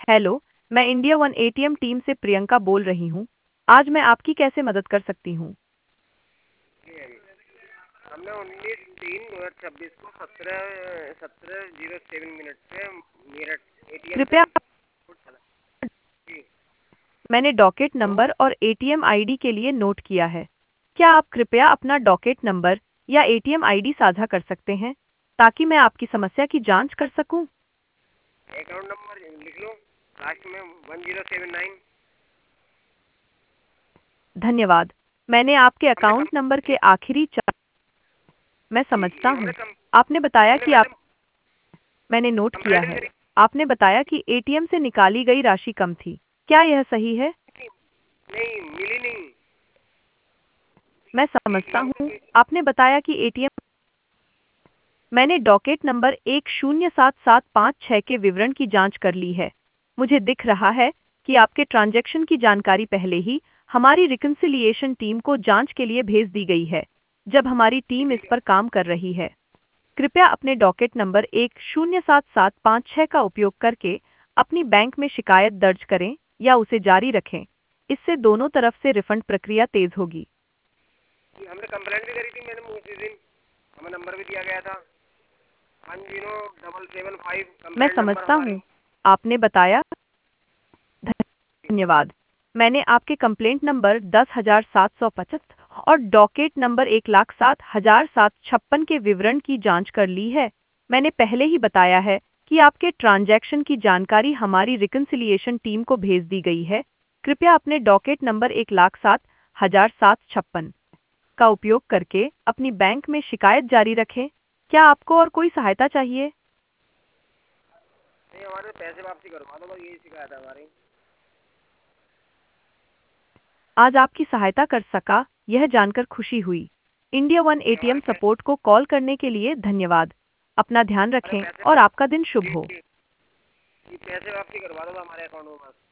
Hello, मैं India one ATM team से प्रियंका बोल रही हूँ। आज मैं आपकी कैसे मदद कर सकती हूँ? हमने 19/3/2026 को 17:07 पे मेरा एटीएम से कृपया चला। जी। मैंने डॉकेट हेलो। नंबर और एटीएम आईडी के लिए नोट किया है। क्या आप कृपया अपना डॉकेट नंबर या एटीएम आईडी साझा कर सकते हैं ताकि मैं आपकी समस्या की जांच कर सकूं? अकाउंट नंबर लिख लो, लास्ट में 1079। धन्यवाद। मैंने आपके हमने अकाउंट कम नंबर के आखिरी चार मैं समझता जी हमने हूँ। कम आपने बताया हमने कि आप मैडम मैंने नोट किया कंप्लेंट है। करी आपने बताया कि एटीएम से निकाली गई राशि कम थी। क्या यह सही है? थी, नहीं मिली नहीं। मैं जी समझता हमको हूँ। आपने बताया कि एटीएम मैंने डॉकेट नंबर 107756 के विवरण की जांच कर ली है। मुझे दिख रहा है कि आपके ट्रांजैक्शन की जानकारी पहले ही हमारी रिकंसिलिएशन टीम को जांच के लिए भेज दी गई है, जब हमारी टीम इस पर काम कर रही है। कृपया अपने डॉकेट नंबर 107756 का उपयोग करके अपनी बैंक में शिकायत दर्ज करें या उसे जारी रखें। इससे दोनों तरफ से रिफंड प्रक्रिया तेज होगी। हमने कंप्लेंट भी करी थी मैडम उसी दिन। हमें नंबर भी दिया गया था 10775 मैं कंप्लेंट नंबर समझता हमारी। हूँ। आपने बताया। धन्यवाद। मैंने आपके कंप्लेंट नंबर 10,725 और डॉकेट नंबर 1,07,756 के विवरण की जांच कर ली है। मैंने पहले ही बताया है कि आपके ट्रांजैक्शन की जानकारी हमारी रिकंसिलिएशन टीम को भेज दी गई है। कृपया अपने डॉकेट नंबर 1,07,756 का उपयोग करके अपनी बैंक में शिकायत जारी रखें। क्या आपको और कोई सहायता चाहिए? नहीं, हमारे पैसे वापसी करवा दो, बस यही शिकायत है हमारी। आज आपकी सहायता कर सका, यह जानकर खुशी हुई। इंडिया वन जी एटीएम हमारे पैसे सपोर्ट को कॉल करने के लिए धन्यवाद। अपना ध्यान हमारे रखें पैसे और आपका दिन शुभ जी हो। जी जी पैसे वापसी करवा दो हमारे अकाउंट में बस।